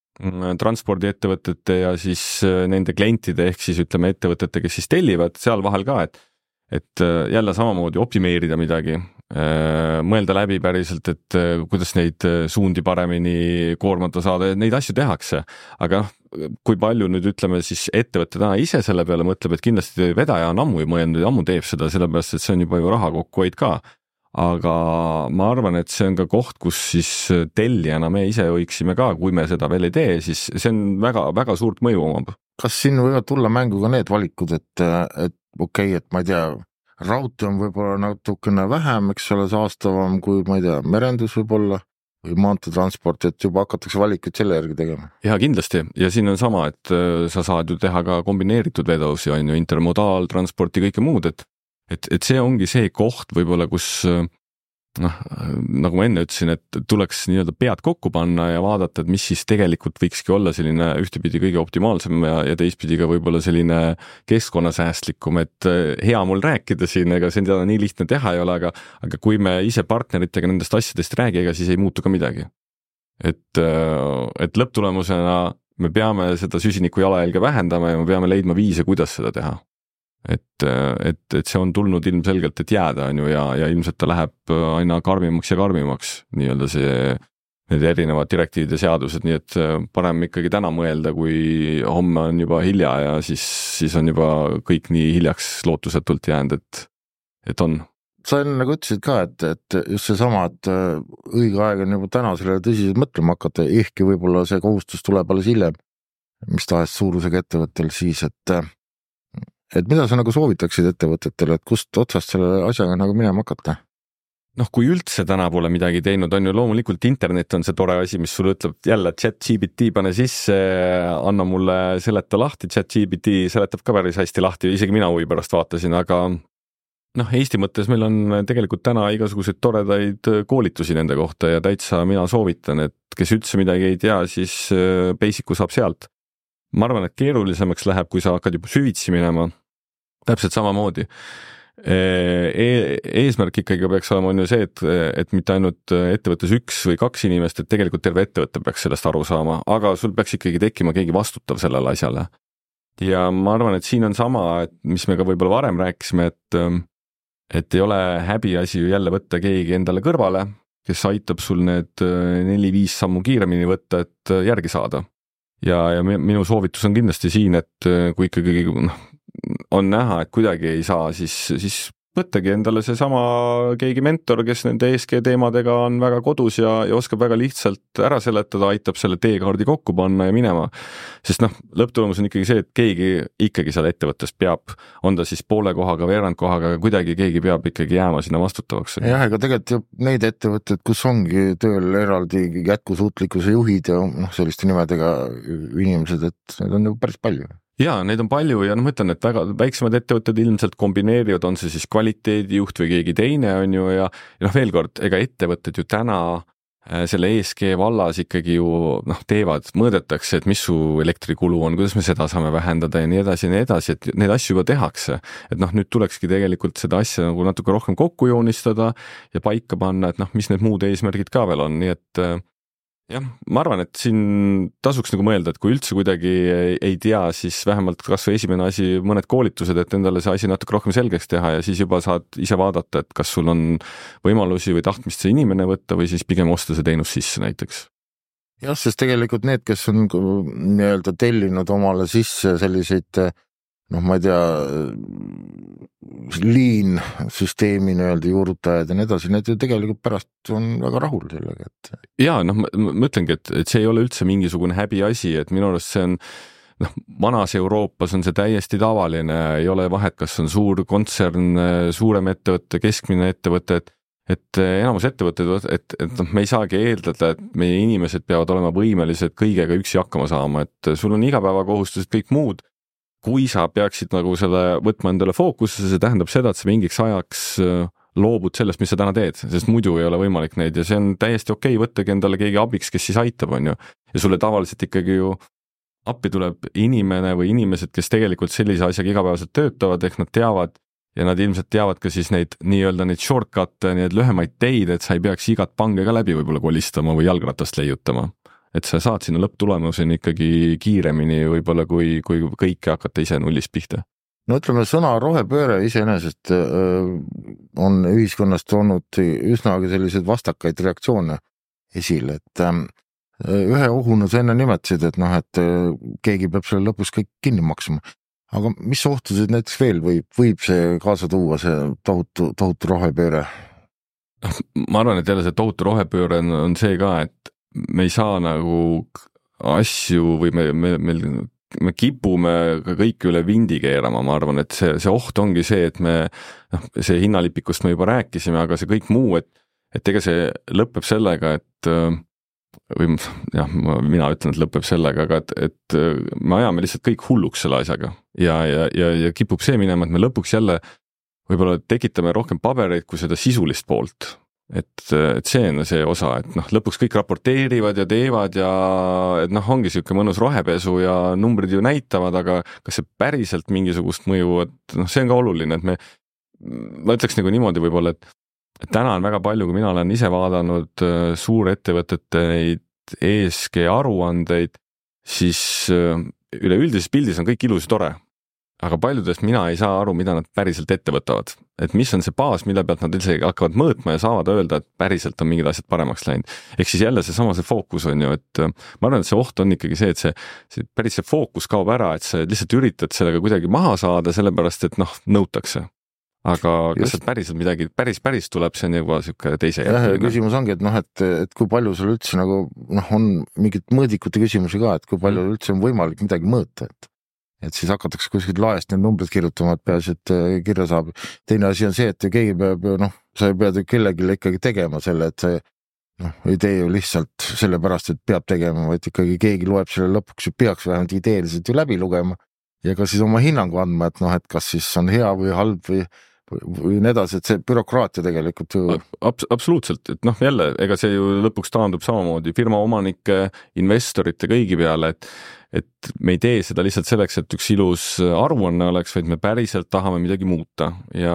S4: transpordiettevõtete ja siis nende klientide ehk siis ütleme ettevõtete, kes siis tellivad seal vahel ka, et, et jälle samamoodi optimeerida midagi, mõelda läbi päriselt, et kuidas neid suundi paremini koormata saada, neid asju tehakse. Aga noh, kui palju nüüd ütleme siis ettevõtte täna ise selle peale mõtleb, et kindlasti vedaja on ammu ju mõelnud ja ammu teeb seda, sellepärast et see on juba ju raha kokkuhoid ka. Aga ma arvan, et see on ka koht, kus siis tellijana me ise võiksime ka, kui me seda veel ei tee, siis see on väga, väga suurt mõju omab.
S3: Kas siin võivad tulla mängu ka need valikud, et, et okei, okay, et ma ei tea, raudtee on võib-olla natukene vähem, eks ole, saastavam kui, ma ei tea, merendus võib-olla või maanteetransport, et juba hakatakse valikuid selle järgi tegema.
S4: Ja kindlasti, ja siin on sama, et sa saad ju teha ka kombineeritud vedusi, on ju intermodaaltransporti, kõike muud, et, et, et see ongi see koht võib-olla, kus noh, nagu ma enne ütlesin, et tuleks nii-öelda pead kokku panna ja vaadata, et mis siis tegelikult võikski olla selline ühtepidi kõige optimaalsem ja, ja teistpidi ka võib-olla selline keskkonnasäästlikum, et hea mul rääkida siin, ega see on nii lihtne teha ei ole, aga, aga kui me ise partneritega nendest asjadest räägi, ega siis ei muutu ka midagi. Et, et lõpptulemusena me peame seda süsiniku jalajälge vähendama ja me peame leidma viise, kuidas seda teha. Et, et, et see on tulnud ilmselgelt, et jääda on ju ja, ja ilmselt ta läheb aina karmimaks ja karmimaks nii-öelda see, need erinevad direktiivid ja seadused, nii et parem ikkagi täna mõelda, kui homme on juba hilja ja siis, siis on juba kõik nii hiljaks lootusetult jäänud, et, et on.
S3: Sa enne nagu ütlesid ka, et, et just see sama, et õige aeg on juba täna sellele tõsiselt mõtlema hakata, ehkki võib-olla see kohustus tuleb alles hiljem, mis tahes suurusega ettevõttel siis, et et mida sa nagu soovitaksid ettevõtetele, et kust otsast selle asjaga nagu minema hakata?
S4: Noh, kui üldse täna pole midagi teinud, on ju loomulikult internet on see tore asi, mis sulle ütleb jälle chat G P T pane sisse, anna mulle seleta lahti, chat G P T seletab ka päris hästi lahti, isegi mina huvi pärast vaatasin, aga noh, Eesti mõttes meil on tegelikult täna igasuguseid toredaid koolitusi nende kohta ja täitsa mina soovitan, et kes üldse midagi ei tea, siis Basic'u saab sealt. Ma arvan, et keerulisemaks läheb, kui sa hakkad juba süvitsi minema, täpselt samamoodi. E- eesmärk ikkagi peaks olema on ju see, et, et mitte ainult ettevõttes üks või kaks inimest, et tegelikult terve ettevõte peaks sellest aru saama, aga sul peaks ikkagi tekkima keegi vastutav sellele asjale. Ja ma arvan, et siin on sama, et mis me ka võib-olla varem rääkisime, et, et ei ole häbiasi ju jälle võtta keegi endale kõrvale, kes aitab sul need neli-viis sammu kiiremini võtta, et järgi saada. Ja, ja minu soovitus on kindlasti siin, et kui ikkagi noh, on näha, et kuidagi ei saa, siis, siis võttagi endale see sama keegi mentor, kes nende E S G teemadega on väga kodus ja, ja oskab väga lihtsalt ära seletada, aitab selle teekaardi kokku panna ja minema. Sest noh, lõpptulemus on ikkagi see, et keegi ikkagi seal ettevõttes peab, on ta siis poole kohaga, veerand kohaga, kuidagi keegi peab ikkagi jääma sinna vastutavaks.
S3: Jah, ega tegelikult ju neid ettevõtted, kus ongi tööl eraldi jätkusuutlikkuse juhid ja noh, selliste nimedega inimesed, et need on ju päris palju.
S4: Jaa, neid on palju ja noh, ma ütlen, et väga väiksemad ettevõtted ilmselt kombineerivad, on see siis kvaliteedijuht või keegi teine on ju ja, ja noh, veel kord, ega ettevõtted ju täna selle E S G vallas ikkagi ju noh, teevad, mõõdetakse, et mis su elektrikulu on, kuidas me seda saame vähendada ja nii edasi ja nii edasi, et need asju juba tehakse. Et noh, nüüd tulekski tegelikult seda asja nagu natuke rohkem kokku joonistada ja paika panna, et noh, mis need muud eesmärgid ka veel on, nii et jah, ma arvan, et siin tasuks nagu mõelda, et kui üldse kuidagi ei tea, siis vähemalt kas või esimene asi, mõned koolitused, et endale see asi natuke rohkem selgeks teha ja siis juba saad ise vaadata, et kas sul on võimalusi või tahtmist see inimene võtta või siis pigem osta see teenus sisse näiteks.
S3: Jah, sest tegelikult need, kes on nii-öelda tellinud omale sisse selliseid noh, ma ei tea, liin süsteemi nii-öelda juurutajad ja nii edasi, need ju tegelikult pärast on väga rahul sellega, et
S4: jaa, noh, ma mõtlengi, et, et see ei ole üldse mingisugune häbi asi, et minu arust see on noh, vanas Euroopas on see täiesti tavaline, ei ole vahet, kas on suur kontsern, suurem ettevõtte, keskmine ettevõte, et et enamus ettevõtted, et, et noh, me ei saagi eeldada, et meie inimesed peavad olema võimelised kõigega üksi hakkama saama, et sul on igapäevakohustused kõik muud. Kui sa peaksid nagu selle võtma endale fookusse, see tähendab seda, et sa mingiks ajaks loobud sellest, mis sa täna teed, sest muidu ei ole võimalik neid ja see on täiesti okei, võttagi endale keegi abiks, kes siis aitab, on ju. Ja sulle tavaliselt ikkagi ju appi tuleb inimene või inimesed, kes tegelikult sellise asjaga igapäevaselt töötavad, ehk nad teavad ja nad ilmselt teavad ka siis neid nii-öelda neid shortcut'e, neid lühemaid teid, et sa ei peaks igat pange ka läbi võib-olla kolistama või jalgratast leiutama. Et sa saad sinna lõpptulemuseni ikkagi kiiremini võib-olla, kui, kui kõike hakata ise nullist pihta.
S3: No ütleme, sõna rohepööre iseenesest on ühiskonnast olnud üsnagi sellised vastakaid reaktsioone esile, et ühe ohuna sa enne nimetasid, et noh, et keegi peab selle lõpus kõik kinni maksma. Aga mis ohtusid näiteks veel võib, võib see kaasa tuua, see tohutu, tohutu rohepööre?
S4: Ma arvan, et jälle see tohutu rohepööre on, on see ka, et me ei saa nagu asju või me, me, me, me kipume ka kõik üle vindi keerama, ma arvan, et see, see oht ongi see, et me, noh, see hinnalipikust me juba rääkisime, aga see kõik muu, et, et ega see lõpeb sellega, et või jah, mina ütlen, et lõpeb sellega, aga et, et me ajame lihtsalt kõik hulluks selle asjaga ja, ja, ja, ja kipub see minema, et me lõpuks jälle võib-olla tekitame rohkem pabereid kui seda sisulist poolt. Et, et see on see osa, et noh, lõpuks kõik raporteerivad ja teevad ja et noh, ongi siuke mõnus rohepesu ja numbrid ju näitavad, aga kas see päriselt mingisugust mõju, et noh, see on ka oluline, et me, ma ütleks nagu niimoodi võib-olla, et, et täna on väga palju, kui mina olen ise vaadanud suurettevõtete neid E S G aruandeid, siis üleüldises pildis on kõik ilus ja tore. Aga paljudest mina ei saa aru, mida nad päriselt ette võtavad. Et mis on see baas, mille pealt nad isegi hakkavad mõõtma ja saavad öelda, et päriselt on mingid asjad paremaks läinud. Ehk siis jälle see sama see fookus on ju, et ma arvan, et see oht on ikkagi see, et see, see päris see fookus kaob ära, et sa lihtsalt üritad sellega kuidagi maha saada, sellepärast et noh, nõutakse. Aga kas sealt päriselt midagi, päris, päris tuleb, see on juba siuke teise
S3: jah, küsimus ongi, et noh, et, et kui palju sul üldse nagu, noh, on mingid mõõdikute küsimusi ka, et kui palju üldse on võimalik midagi mõõta, et et siis hakatakse kuskilt laest need numbrid kirjutama, et peaasi, et kirja saab. Teine asi on see, et keegi peab, noh, sa pead kellegile ikkagi tegema selle, et see noh, ei tee ju lihtsalt sellepärast, et peab tegema, vaid ikkagi keegi loeb selle lõpuks ja peaks vähemalt ideeliselt ju läbi lugema ja ka siis oma hinnangu andma, et noh, et kas siis on hea või halb või või nii edasi, et see bürokraatia tegelikult ju...
S4: Abs absoluutselt, et noh, jälle, ega see ju lõpuks taandub samamoodi firma omanike, investorite kõigi peale, et et me ei tee seda lihtsalt selleks, et üks ilus aruanne oleks, vaid me päriselt tahame midagi muuta ja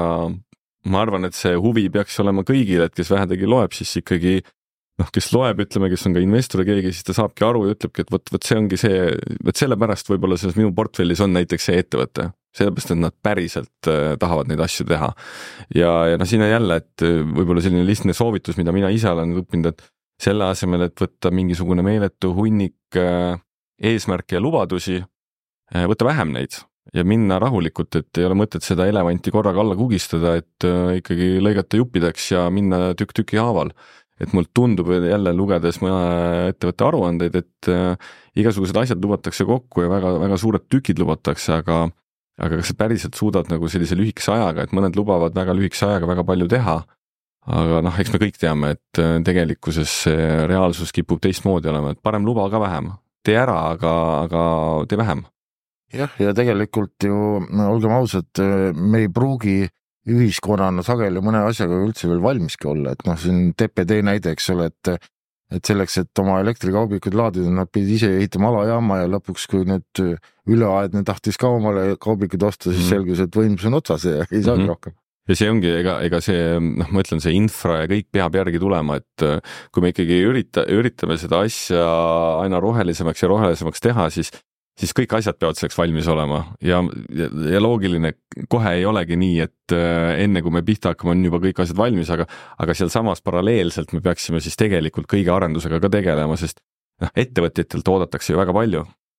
S4: ma arvan, et see huvi peaks olema kõigil, et kes vähedegi loeb, siis ikkagi noh, kes loeb, ütleme, kes on ka investori keegi, siis ta saabki aru ja ütlebki, et võt, võt see ongi see, võt sellepärast võib-olla selles minu portfellis on näiteks see ettevõte, sellepärast, et nad päriselt äh, tahavad neid asju teha. Ja, ja noh, siin on jälle, et võib-olla selline lihtne soovitus, mida mina ise olen õppinud, et selle asemel, et võtta mingisugune meeletu hunnik äh, eesmärke ja lubadusi, äh, võtta vähem neid ja minna rahulikult, et ei ole mõtet seda elevanti korraga alla kugistada, et äh, ikkagi lõigata juppideks ja minna tükk tüki haaval. Et mul tundub jälle lugedes mõne ettevõtte aruandeid, et äh, igasugused asjad lubatakse kokku ja väga, väga suured tükid lubatakse, aga aga kas sa päriselt suudad nagu sellise lühikese ajaga, et mõned lubavad väga lühikese ajaga väga palju teha, aga noh, eks me kõik teame, et tegelikkuses reaalsus kipub teistmoodi olema, et parem luba ka vähem. Tee ära, aga, aga tee vähem.
S3: Jah, ja tegelikult ju, no, olgem ausad, me ei pruugi ühiskonnana sageli mõne asjaga üldse veel valmiski olla, et noh, siin T P D näide, eks ole, et et selleks, et oma elektrikaubikud laadida, nad pidid ise ehitama alajaama ja lõpuks, kui nüüd üleaedne tahtis ka omale kaubikud osta, siis selgus, et võimsus on otsas ja ei saagi mm -hmm. rohkem.
S4: Ja see ongi, ega, ega see, noh, ma ütlen, see infra ja kõik peab järgi tulema, et kui me ikkagi ürita, üritame seda asja aina rohelisemaks ja rohelisemaks teha, siis siis kõik asjad peavad selleks valmis olema ja, ja, ja loogiline kohe ei olegi nii, et enne kui me pihta hakkame, on juba kõik asjad valmis, aga, aga seal samas paralleelselt me peaksime siis tegelikult kõige arendusega ka tegelema, sest noh, ettevõtjatelt oodatakse ju väga palju,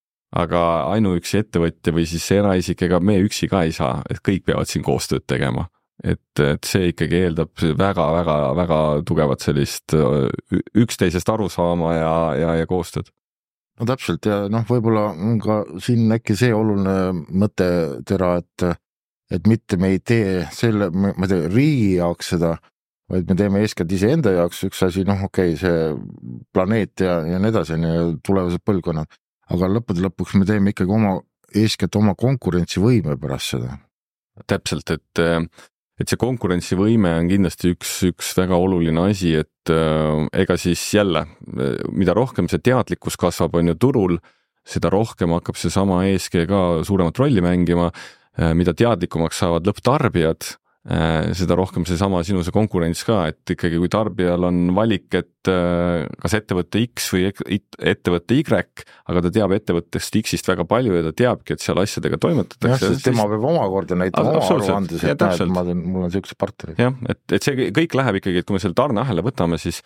S4: aga ainuüksi ettevõtja või siis eraisik, ega me üksi ka ei saa, et kõik peavad siin koostööd tegema. Et, et see ikkagi eeldab väga, väga, väga tugevat sellist üksteisest aru saama ja, ja, ja koostööd.
S3: No täpselt ja noh, võib-olla on ka siin äkki see oluline mõttetera, et, et mitte me ei tee selle, ma ei tea, riigi jaoks seda, vaid me teeme eeskätt ise enda jaoks üks asi, noh okei, okay, see planeet ja, ja nii edasi ja tulevased põlvkonnad, aga lõppude lõpuks me teeme ikkagi oma, eeskätt oma konkurentsivõime pärast seda.
S4: Täpselt, et et see konkurentsivõime on kindlasti üks, üks väga oluline asi, et äh, ega siis jälle, mida rohkem see teadlikkus kasvab, on ju turul, seda rohkem hakkab see sama E S G ka suuremat rolli mängima, äh, mida teadlikumaks saavad lõpptarbijad, äh, seda rohkem see sama sinu see konkurents ka, et ikkagi kui tarbijal on valik, et äh, kas ettevõtte X või ettevõtte Y, aga ta teab ettevõttest X-ist väga palju ja ta teabki, et seal asjadega toimetatakse.
S3: Jah, sest tema peab omakorda näitama oma aruandes, et näed, ma teen, mul on sellised partnerid.
S4: Jah, et, et see kõik läheb ikkagi, et kui me selle tarneahela võtame, siis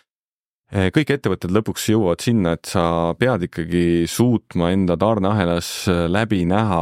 S4: kõik ettevõtted lõpuks jõuavad sinna, et sa pead ikkagi suutma enda tarneahelas läbi näha,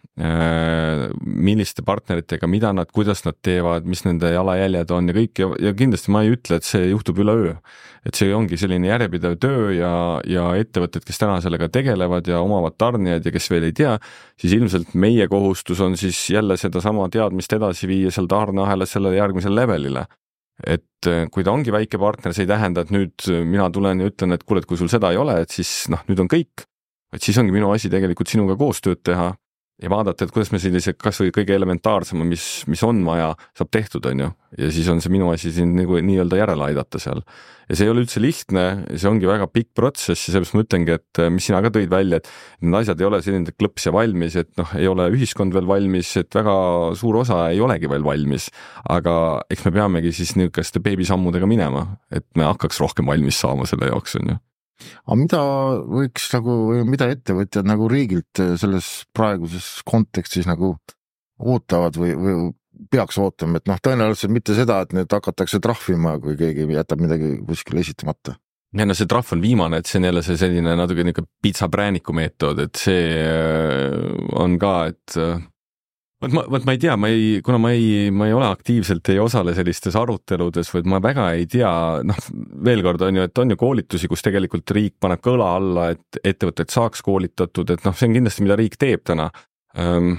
S4: milliste partneritega, mida nad, kuidas nad teevad, mis nende jalajäljed on ja kõik ja, ja kindlasti ma ei ütle, et see juhtub üleöö. Et see ongi selline järjepidev töö ja, ja ettevõtted, kes täna sellega tegelevad ja omavad tarnijaid ja kes veel ei tea, siis ilmselt meie kohustus on siis jälle seda sama teadmist edasi viia seal tarneahelas selle järgmisel levelile. Et kui ta ongi väike partner, see ei tähenda, et nüüd mina tulen ja ütlen, et kuule, et kui sul seda ei ole, et siis noh, nüüd on kõik. Et siis ongi minu asi tegelikult sinuga koostööd teha ja vaadata, et kuidas me sellise kas või kõige elementaarsema, mis, mis on vaja, saab tehtud, on ju. Ja siis on see minu asi siin nagu nii-öelda järele aidata seal. Ja see ei ole üldse lihtne, see ongi väga pikk protsess ja sellepärast ma ütlengi, et mis sina ka tõid välja, et need asjad ei ole selline klõps ja valmis, et noh, ei ole ühiskond veel valmis, et väga suur osa ei olegi veel valmis. Aga eks me peamegi siis niisuguste beebisammudega minema, et me hakkaks rohkem valmis saama selle jaoks, on ju.
S3: Aga mida võiks nagu, mida ettevõtjad nagu riigilt selles praeguses kontekstis nagu ootavad või, või peaks ootama, et noh, tõenäoliselt mitte seda, et nüüd hakatakse trahvima, kui keegi jätab midagi kuskil esitamata.
S4: Ja no see trahv on viimane, et see on jälle see selline natuke niisugune pitsaprääniku meetod, et see on ka, et Võt ma, võt ma ei tea, ma ei, kuna ma ei, ma ei ole aktiivselt, ei osale sellistes aruteludes, või ma väga ei tea, noh, veel kord on ju, et on ju koolitusi, kus tegelikult riik paneb kõla alla, et ettevõtted saaks koolitatud, et noh, see on kindlasti, mida riik teeb täna, ähm,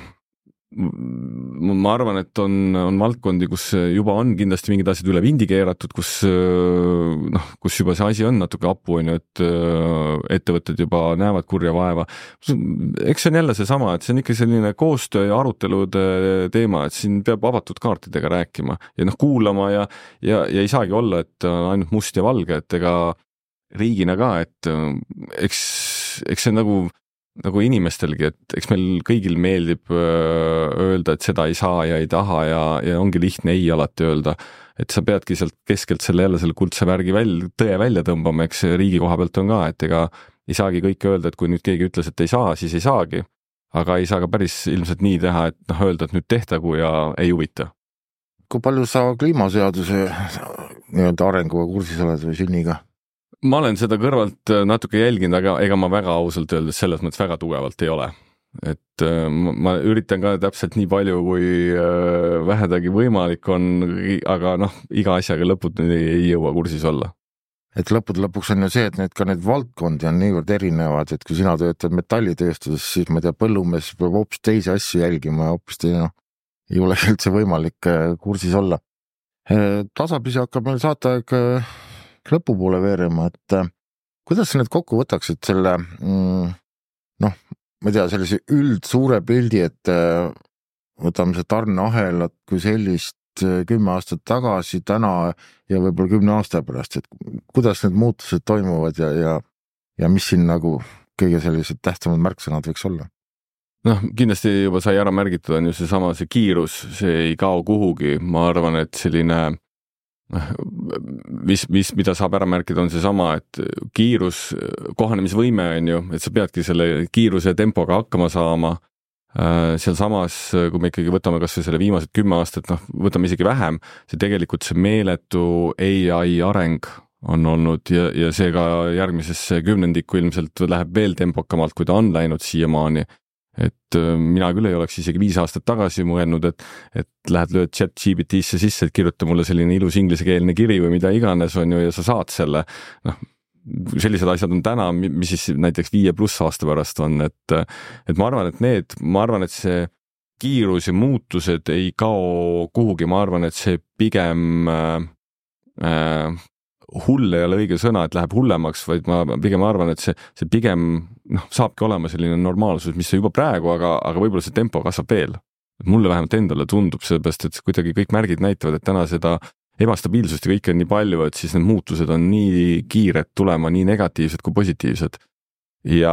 S4: ma arvan, et on, on valdkondi, kus juba on kindlasti mingid asjad üle vindi keeratud, kus, noh, kus juba see asi on natuke apu, on ju, et ettevõtted juba näevad kurja vaeva. Eks see on jälle seesama, et see on ikka selline koostöö ja arutelude teema, et siin peab avatud kaartidega rääkima ja noh, kuulama ja, ja, ja ei saagi olla, et ainult must ja valge, et ega riigina ka, et eks, eks see nagu nagu inimestelgi, et eks meil kõigil meeldib öelda, et seda ei saa ja ei taha ja, ja ongi lihtne ei alati öelda, et sa peadki sealt keskelt selle jälle selle kuldse värgi välja, tõe välja tõmbama, eks riigi koha pealt on ka, et ega ei saagi kõike öelda, et kui nüüd keegi ütles, et ei saa, siis ei saagi, aga ei saa ka päris ilmselt nii teha, et noh, öelda, et nüüd tehtagu ja ei huvita.
S3: Kui palju sa kliimaseaduse nii-öelda arenguga kursis oled või sünniga?
S4: Ma olen seda kõrvalt natuke jälginud, aga ega ma väga ausalt öeldes selles mõttes väga tugevalt ei ole. Et ma üritan ka täpselt nii palju, kui vähedagi võimalik on, aga noh, iga asjaga lõpuni ei jõua kursis olla.
S3: Et lõppude lõpuks on ju see, et need ka need valdkondi on niivõrd erinevad, et kui sina töötad metallitööstuses, siis ma tea, põllumees peab hoopis teisi asju jälgima ja hoopis teine, noh, ei ole üldse võimalik kursis olla. Tasapisi hakkab meil saateaeg lõpupoole veerema, et kuidas sa need kokku võtaksid selle, noh, ma ei tea, sellise üld suure pildi, et võtame see tarneahelat kui sellist kümme aastat tagasi, täna ja võib-olla kümne aasta pärast, et kuidas need muutused toimuvad ja, ja, ja mis siin nagu kõige sellised tähtsamad märksõnad võiks olla?
S4: Noh, kindlasti juba sai ära märgitud, on ju see sama, see kiirus, see ei kao kuhugi, ma arvan, et selline mis, mis, mida saab ära märkida, on see sama, et kiirus, kohanemisvõime on ju, et sa peadki selle kiiruse tempoga hakkama saama. Seal samas, kui me ikkagi võtame kas või selle viimased kümme aastat, noh, võtame isegi vähem, see tegelikult see meeletu A I areng on olnud ja, ja see ka järgmisesse kümnendikku ilmselt läheb veel tempokamalt, kui ta on läinud siiamaani. Et mina küll ei oleks isegi viis aastat tagasi mõelnud, et, et lähed lööd chat G P T-sse sisse, et kirjuta mulle selline ilus inglisekeelne kiri või mida iganes on ju ja sa saad selle. Noh, sellised asjad on täna, mis siis näiteks viie pluss aasta pärast on, et, et ma arvan, et need, ma arvan, et see kiirus ja muutused ei kao kuhugi, ma arvan, et see pigem äh, hull ei ole õige sõna, et läheb hullemaks, vaid ma pigem arvan, et see, see pigem noh, saabki olema selline normaalsus, mis on juba praegu, aga, aga võib-olla see tempo kasvab veel. Mulle vähemalt endale tundub, sellepärast, et kuidagi kõik märgid näitavad, et täna seda ebastabiilsust ja kõike on nii palju, et siis need muutused on nii kiired tulema, nii negatiivsed kui positiivsed. Ja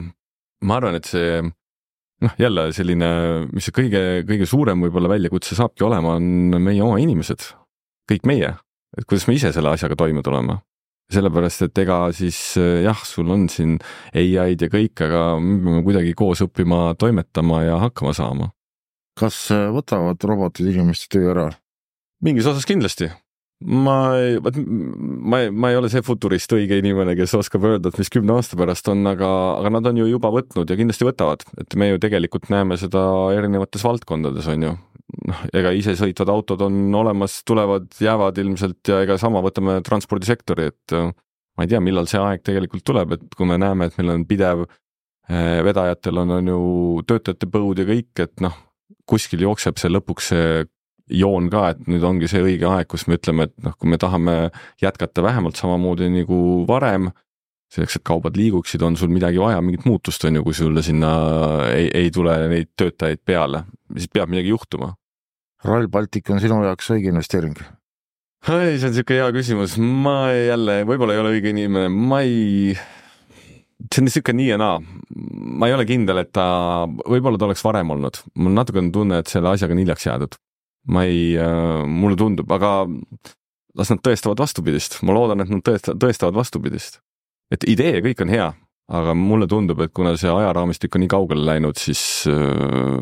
S4: ma arvan, et see noh, jälle selline, mis see kõige, kõige suurem võib-olla väljakutse saabki olema, on meie oma inimesed, kõik meie. Et kuidas me ise selle asjaga toime tulema. Sellepärast, et ega siis jah, sul on siin A I-d ja kõik, aga me peame kuidagi koos õppima, toimetama ja hakkama saama.
S3: Kas võtavad robotid inimeste töö ära?
S4: Mingis osas kindlasti. Ma ei, ma, ei, ma ei ole see futurist õige inimene, kes oskab öelda, et mis kümne aasta pärast on, aga, aga nad on ju juba võtnud ja kindlasti võtavad. Et me ju tegelikult näeme seda erinevates valdkondades, on ju. Noh, ega ise sõitvad autod on olemas, tulevad, jäävad ilmselt ja ega sama võtame transpordisektori, et ma ei tea, millal see aeg tegelikult tuleb, et kui me näeme, et meil on pidev vedajatel on, on ju töötajate põud ja kõik, et noh, kuskil jookseb see lõpuks see joon ka, et nüüd ongi see õige aeg, kus me ütleme, et noh, kui me tahame jätkata vähemalt samamoodi nagu varem, selleks, et kaubad liiguksid, on sul midagi vaja, mingit muutust on ju, kui sulle sinna ei, ei tule neid töötajaid peale, siis peab midagi juhtuma.
S3: Rail Baltic on sinu jaoks õige investeering?
S4: Ei, see on siuke hea küsimus. Ma jälle, võib-olla ei ole õige inimene, ma ei... See on siuke nii ja naa. Ma ei ole kindel, et ta... Võib-olla ta oleks varem olnud. Mul natuke on tunne, et selle asjaga on hiljaks jäädud. Ma ei... Mulle tundub, aga las nad tõestavad vastupidist. Ma loodan, et nad tõestavad vastupidist. Et idee kõik on hea, aga mulle tundub, et kuna see ajaraamistik on nii kaugele läinud, siis äh,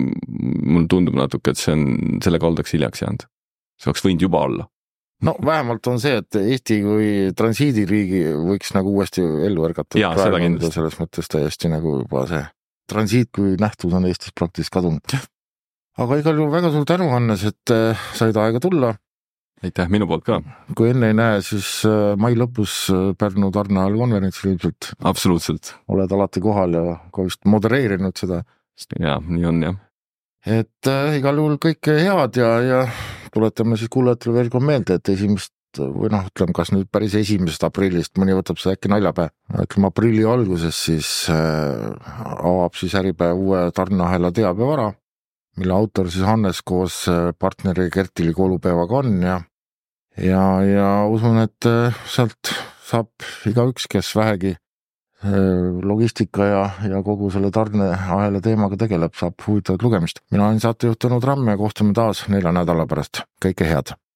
S4: mulle tundub natuke, et see on, sellega oldaks hiljaks jäänud. See oleks võinud juba olla.
S3: No vähemalt on see, et Eesti kui transiidiriigi võiks nagu uuesti ellu ärgata.
S4: Jaa, seda kindlasti.
S3: Selles mõttes täiesti nagu juba see transiit kui nähtus on Eestis praktiliselt kadunud. Aga igal juhul väga suur tänu, Hannes, et said aega tulla.
S4: Aitäh, minu poolt ka.
S3: Kui enne ei näe, siis mai lõpus Pärnu tarneajal konverentsil ilmselt.
S4: Absoluutselt.
S3: Oled alati kohal ja ka vist modereerinud seda,
S4: jaa, nii on jah.
S3: Et äh, igal juhul kõike head ja, ja tuletame siis kuulajatele veel kord meelde, et esimest või noh, ütleme, kas nüüd päris esimesest aprillist, mõni võtab seda äkki naljapäev, ütleme aprilli alguses siis äh, avab siis Äripäev uue tarneahela teabevara, mille autor siis Hannes koos partneri Kertili koolupäevaga on ja ja, ja usun, et sealt saab igaüks, kes vähegi logistika ja, ja kogu selle tarneahela teemaga tegeleb, saab huvitavat lugemist. Mina olen saatejuht Tõnu Tramm ja kohtume taas nelja nädala pärast. Kõike head!